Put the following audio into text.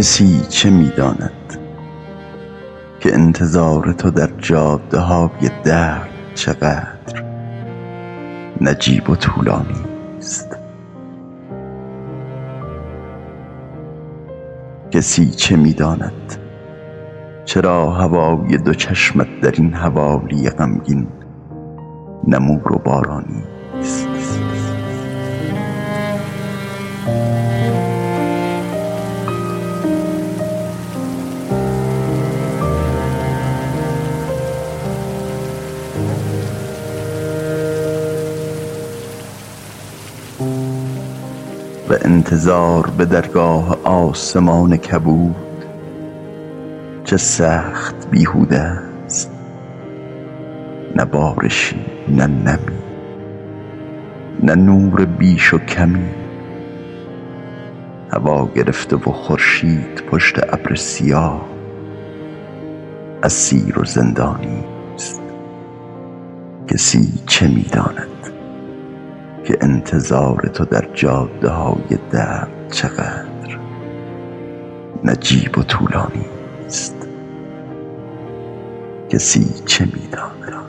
کسی چه می‌داند که انتظار تو در جاده‌های درد چقدر نجیب و طولانی است. کسی چه می‌داند چرا هوای دو چشمت در این حوالی غمگین نمور و بارانی است. و انتظار به درگاه آسمان کبود چه سخت بیهوده است، نه بارشی نه نمی، نه نور بیش و کمی. هوا گرفته و خورشید پشت ابر سیاه اسیر و زندانی است. کسی چه می‌داند که انتظار تو در جاده‌های درد چقدر نجیب و طولانی است. کسی چه می‌داند